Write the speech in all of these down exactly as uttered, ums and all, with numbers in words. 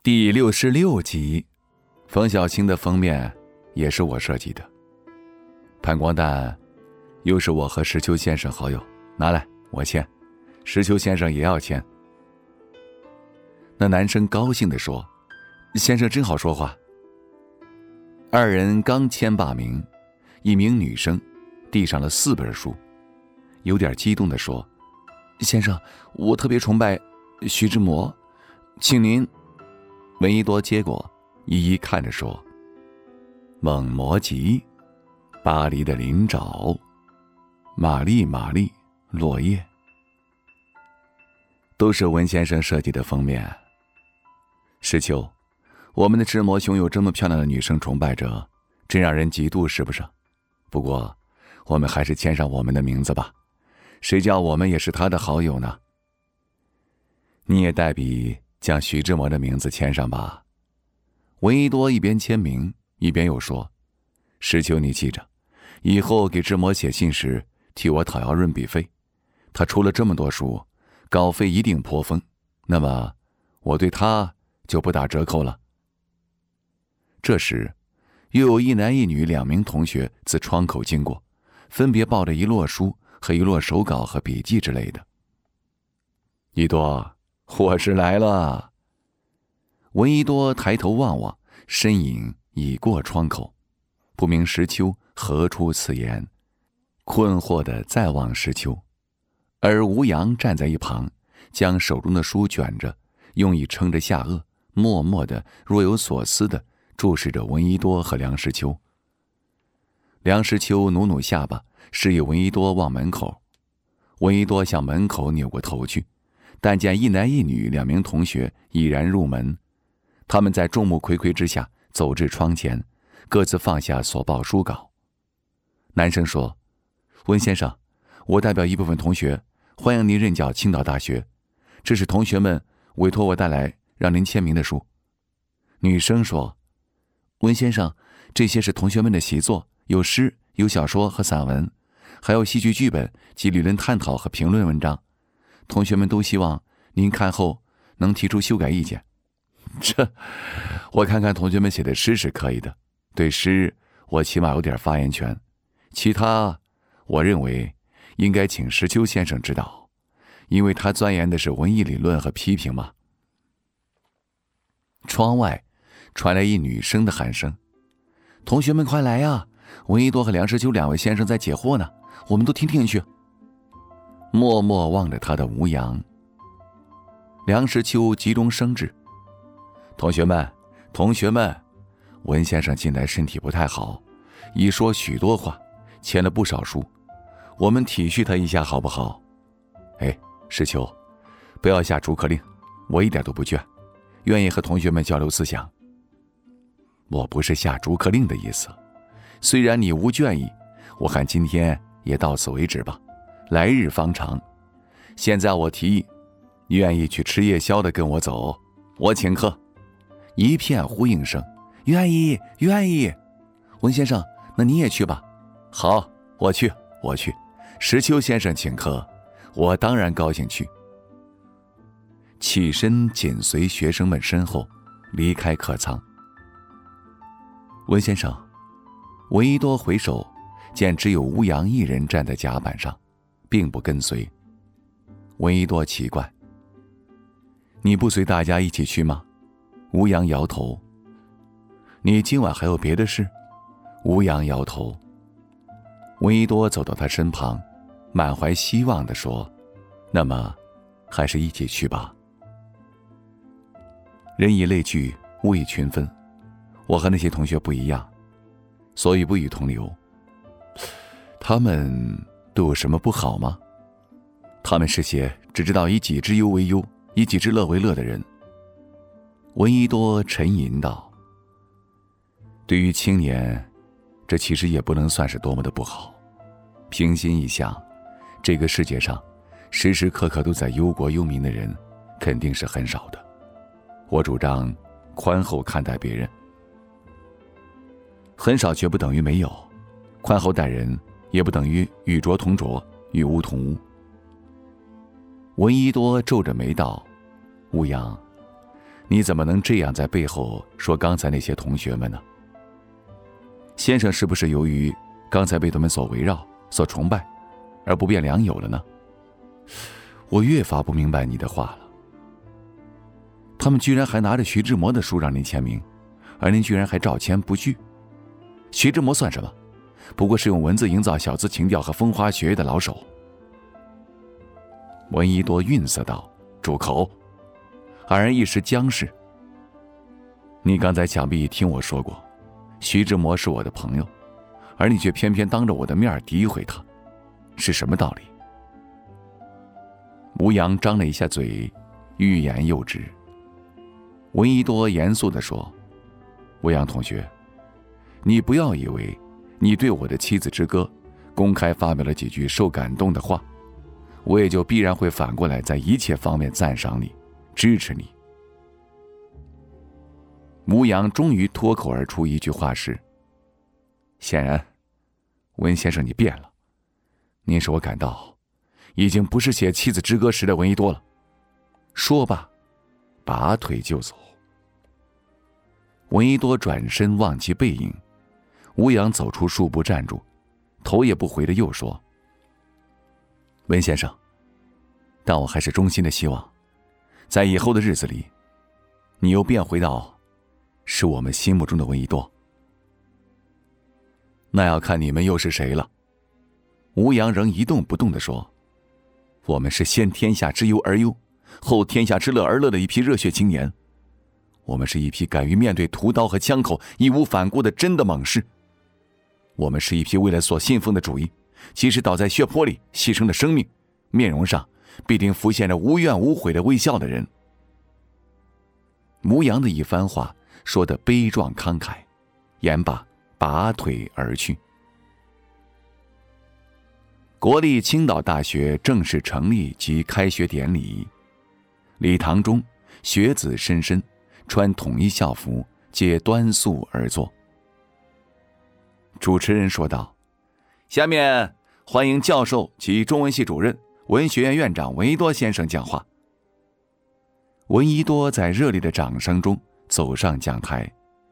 第六十六集，冯小青的封面也是我设计的。潘光蛋又是我和石秋先生好友，拿来我签，石秋先生也要签。那男生高兴地说：先生真好说话。二人刚签罢名，一名女生递上了四本书，有点激动地说：先生，我特别崇拜徐志摩，请您。闻一多接过，一一看着说：《蒙魔集》，巴黎的林沼，玛丽玛丽，落叶，都是文先生设计的封面。石秋，我们的志摩兄有这么漂亮的女生崇拜者，真让人嫉妒是不是？不过我们还是签上我们的名字吧，谁叫我们也是他的好友呢？你也代笔将徐志摩的名字签上吧。闻一多一边签名一边又说：石秋，你记着，以后给志摩写信时替我讨要润笔费，他出了这么多书，稿费一定颇丰，那么我对他就不打折扣了。这时又有一男一女两名同学自窗口经过，分别抱着一摞书和一摞手稿和笔记之类的。一多，我是来了。闻一多抬头望望，身影已过窗口，不明石秋何出此言，困惑地再望石秋，而吴阳站在一旁，将手中的书卷着，用以撑着下颚，默默地若有所思地注视着闻一多和梁实秋。梁实秋努努下巴，示意闻一多往门口。闻一多向门口扭过头去，但见一男一女两名同学已然入门，他们在众目睽睽之下走至窗前，各自放下所抱书稿。男生说：温先生，我代表一部分同学欢迎您任教青岛大学，这是同学们委托我带来让您签名的书。女生说：温先生，这些是同学们的习作，有诗，有小说和散文，还有戏剧剧本及理论探讨和评论文章，同学们都希望您看后能提出修改意见。这，我看看同学们写的诗是可以的，对诗我起码有点发言权，其他我认为应该请石秋先生指导，因为他钻研的是文艺理论和批评嘛。窗外传来一女生的喊声：同学们快来呀，闻一多和梁实秋两位先生在解惑呢，我们都听听去。默默望着他的吴阳。梁实秋急中生智：同学们同学们，文先生近来身体不太好，已说许多话，签了不少书，我们体恤他一下好不好？哎，石秋，不要下逐客令，我一点都不倦，愿意和同学们交流思想。我不是下逐客令的意思，虽然你无倦意，我看今天也到此为止吧，来日方长。现在我提议，愿意去吃夜宵的跟我走，我请客。一片呼应声：愿意愿意。文先生，那你也去吧。好，我去我去。石秋先生请客，我当然高兴去。起身紧随学生们身后离开客舱。文先生，闻一多回首，见只有吴阳一人站在甲板上，并不跟随。闻一多奇怪：你不随大家一起去吗？吴阳摇头。你今晚还有别的事？吴阳摇头。闻一多走到他身旁，满怀希望地说：那么还是一起去吧。人以类聚，物以群分，我和那些同学不一样，所以不与同流。他们都有什么不好吗？他们是些只知道以己之忧为忧，以己之乐为乐的人。闻一多沉吟道：对于青年，这其实也不能算是多么的不好。平心一想，这个世界上时时刻刻都在忧国忧民的人肯定是很少的。我主张宽厚看待别人。很少绝不等于没有，宽厚待人也不等于与浊同浊，与污同污。闻一多皱着眉道：乌阳， 你怎么能这样在背后说刚才那些同学们呢？先生是不是由于刚才被他们所围绕、所崇拜，而不辨良友了呢？我越发不明白你的话了。他们居然还拿着徐志摩的书让您签名，而您居然还照签不拒。徐志摩算什么？不过是用文字营造小资情调和风花雪月的老手。闻一多愠色道：“住口！”二人一时僵视。你刚才想必听我说过，徐志摩是我的朋友，而你却偏偏当着我的面诋毁他，是什么道理？吴阳张了一下嘴，欲言又止。闻一多严肃地说：“吴阳同学，你不要以为你对我的妻子之歌公开发表了几句受感动的话，我也就必然会反过来在一切方面赞赏你，支持你。”吴阳终于脱口而出一句话是：“显然，温先生你变了，您使我感到已经不是写妻子之歌时的闻一多了。”说罢，拔腿就走。闻一多转身望其背影，吴阳走出数步站住，头也不回的又说：“温先生，但我还是衷心的希望，在以后的日子里，你又变回到是我们心目中的闻一多。那要看你们又是谁了。”吴阳仍一动不动地说：“我们是先天下之忧而忧，后天下之乐而乐的一批热血青年。我们是一批敢于面对屠刀和枪口义无反顾的真的猛士。我们是一批为了所信奉的主义，即使倒在血泊里牺牲的生命，面容上必定浮现着无怨无悔的微笑的人。”吴阳的一番话说得悲壮慷慨，言罢拔腿而去。国立青岛大学正式成立及开学典礼，礼堂中学子莘莘，穿统一校服，皆端肃而坐。主持人说道：“下面欢迎教授及中文系主任、文学院院长闻一多先生讲话。”闻一多在热烈的掌声中走上讲台。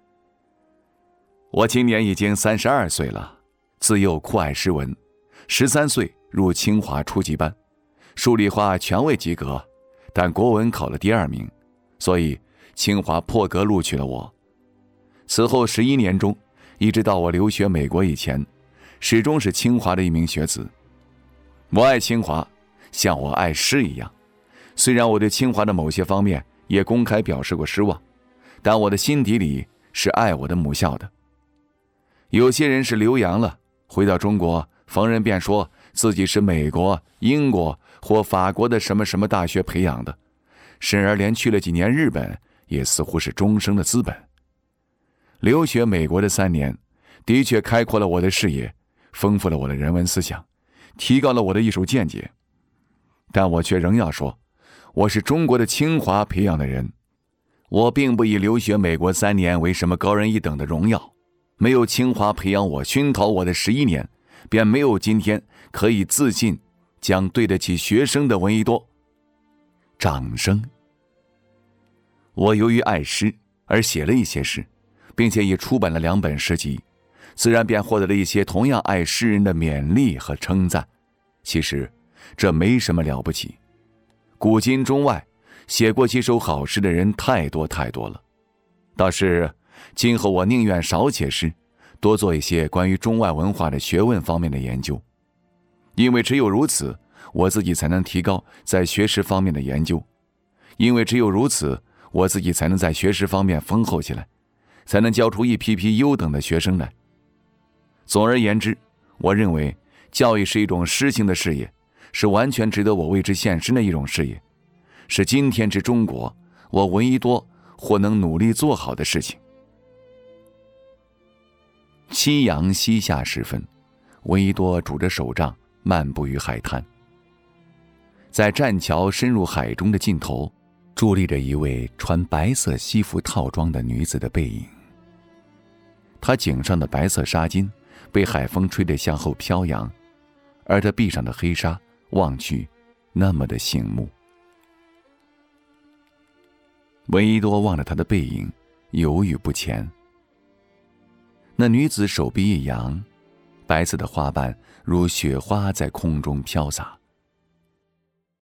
我今年已经三十二岁了，自幼酷爱诗文，十三岁入清华初级班，数理化全未及格，但国文考了第二名，所以清华破格录取了我。此后十一年中，一直到我留学美国以前，始终是清华的一名学子。我爱清华，像我爱诗一样。虽然我对清华的某些方面也公开表示过失望，但我的心底里是爱我的母校的。有些人是留洋了，回到中国，逢人便说自己是美国、英国或法国的什么什么大学培养的，甚而连去了几年日本，也似乎是终生的资本。留学美国的三年，的确开阔了我的视野，丰富了我的人文思想，提高了我的艺术见解。但我却仍要说，我是中国的清华培养的人。我并不以留学美国三年为什么高人一等的荣耀，没有清华培养我、熏陶我的十一年，便没有今天可以自信将对得起学生的闻一多。掌声。我由于爱诗而写了一些诗，并且也出版了两本诗集，自然便获得了一些同样爱诗人的勉励和称赞。其实这没什么了不起，古今中外写过几首好诗的人太多太多了。倒是今后我宁愿少写诗，多做一些关于中外文化的学问方面的研究，因为只有如此，我自己才能提高在学识方面的研究，因为只有如此，我自己才能在学识方面丰厚起来，才能教出一批批优等的学生来。总而言之，我认为教育是一种诗性的事业，是完全值得我为之献身的一种事业，是今天之中国我闻一多或能努力做好的事情。夕阳西下时分，闻一多拄着手杖漫步于海滩。在栈桥深入海中的尽头，伫立着一位穿白色西服套装的女子的背影。她颈上的白色纱巾被海风吹得向后飘扬，而她臂上的黑纱望去那么的醒目。 维多望着她的背影，犹豫不前。那女子手臂一扬，白色的花瓣如雪花在空中飘洒。